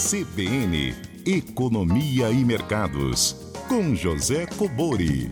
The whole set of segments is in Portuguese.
CBN Economia e Mercados, com José Cobori.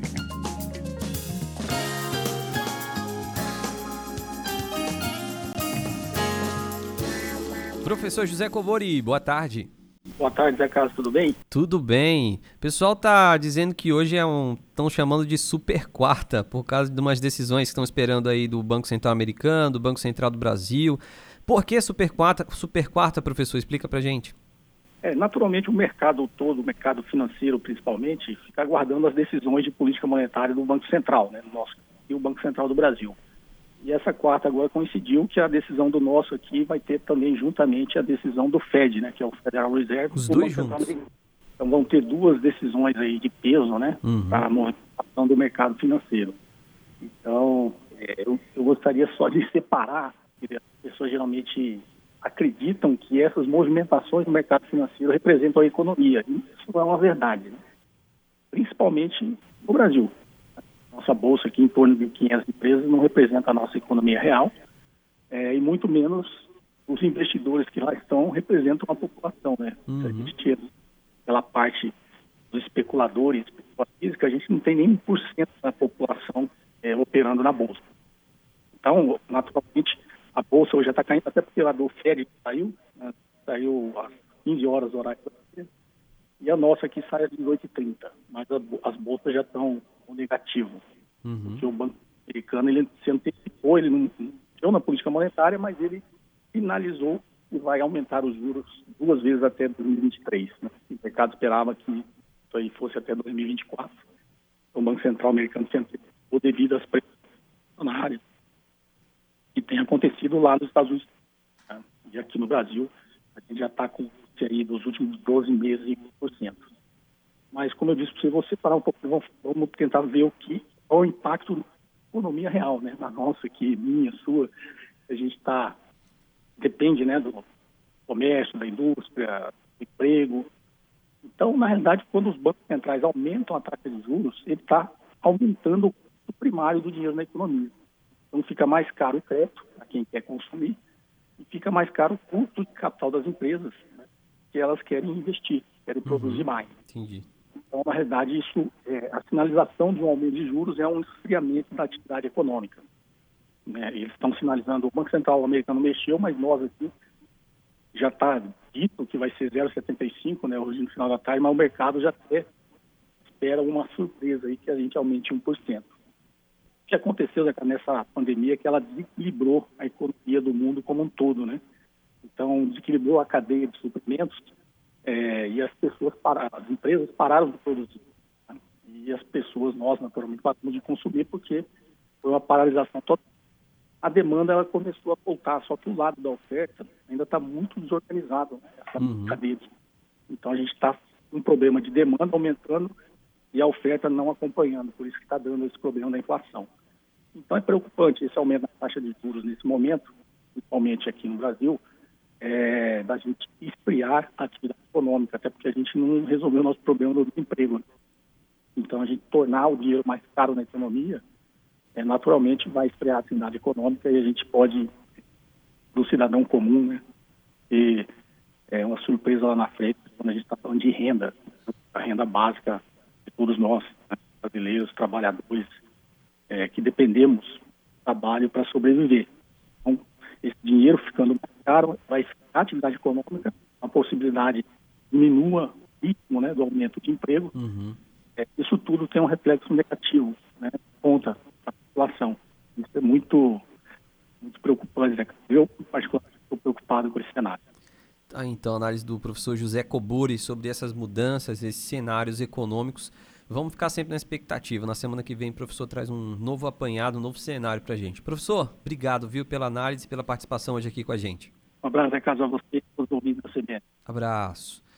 Professor José Cobori, boa tarde. Boa tarde, Zé Carlos, tudo bem? Tudo bem. O pessoal tá dizendo que hoje estão chamando de super quarta, por causa de umas decisões que estão esperando aí do Banco Central Americano, do Banco Central do Brasil. Por que super quarta, professor? Explica pra gente. Naturalmente o mercado todo, o mercado financeiro principalmente, fica aguardando as decisões de política monetária do Banco Central, né, e o Banco Central do Brasil. E essa quarta agora coincidiu que a decisão do nosso aqui vai ter também juntamente a decisão do Fed, né, que é o Federal Reserve. Os dois juntos. Então vão ter duas decisões aí de peso, né, para a movimentação do mercado financeiro. Então, eu gostaria só de separar, porque as pessoas geralmente acreditam que essas movimentações do mercado financeiro representam a economia. E isso não é uma verdade, né? Principalmente no Brasil. Nossa bolsa aqui, em torno de 500 empresas, não representa a nossa economia real, e muito menos os investidores que lá estão representam a população, né? Se a gente tira aquela parte dos especuladores, pessoa física, a gente não tem nem 1% da população operando na bolsa. Então, naturalmente, a bolsa hoje já está caindo, até porque lá do Fed saiu, né? Saiu às 15 horas horário brasileiro, e a nossa aqui sai às 18h30, mas as bolsas já estão no negativo. Porque o Banco Americano ele se antecipou, ele não deu na política monetária, mas ele finalizou e vai aumentar os juros 2 vezes até 2023. Né? O mercado esperava que isso aí fosse até 2024. O Banco Central americano se antecipou devido às pressões inflacionárias que tem acontecido lá nos Estados Unidos. Né? E aqui no Brasil, a gente já está com aí dos últimos 12 meses em 1%. Mas, como eu disse para você parar um pouco, vamos tentar ver qual o impacto da economia real, né? Na nossa aqui, minha, sua, a gente depende, né, do comércio, da indústria, do emprego. Então, na realidade, quando os bancos centrais aumentam a taxa de juros, ele está aumentando o custo primário do dinheiro na economia. Então, fica mais caro o crédito a quem quer consumir e fica mais caro o custo de capital das empresas, né, que elas querem investir, querem produzir mais. Entendi. Então, na realidade, a sinalização de um aumento de juros é um esfriamento da atividade econômica. Né? Eles estão sinalizando, o Banco Central americano mexeu, mas nós aqui já está dito que vai ser 0,75, né, hoje no final da tarde, mas o mercado já até espera uma surpresa aí que a gente aumente 1%. O que aconteceu nessa pandemia é que ela desequilibrou a economia do mundo como um todo, né? Então, desequilibrou a cadeia de suprimentos, e as empresas pararam de produzir. Né? E as pessoas, nós, naturalmente, paramos de consumir porque foi uma paralisação total. A demanda ela começou a voltar, só que o lado da oferta ainda está muito desorganizado, né? Essa cadeia. Então, a gente está com um problema de demanda aumentando e a oferta não acompanhando, por isso que está dando esse problema da inflação. Então, é preocupante esse aumento da taxa de juros nesse momento, principalmente aqui no Brasil, da gente esfriar a atividade econômica, até porque a gente não resolveu o nosso problema do emprego. Né? Então, a gente tornar o dinheiro mais caro na economia, naturalmente vai esfriar a atividade econômica e a gente pode, do cidadão comum, né, ter uma surpresa lá na frente, quando a gente está falando de renda, a renda básica de todos nós, né, brasileiros, trabalhadores, que dependemos do trabalho para sobreviver. Então, esse dinheiro ficando mais caro vai ficar a atividade econômica, a possibilidade diminua o ritmo, né, do aumento de emprego. Isso tudo tem um reflexo negativo, né, contra a população. Isso é muito, muito preocupante, né? Eu, particularmente, estou preocupado com esse cenário. Então, a análise do professor José Cobori sobre essas mudanças, esses cenários econômicos. Vamos ficar sempre na expectativa. Na semana que vem, o professor traz um novo apanhado, um novo cenário para a gente. Professor, obrigado, viu, pela análise e pela participação hoje aqui com a gente. Um abraço, Zé Carlos, a você e todos os ouvintes da CBN. Abraço.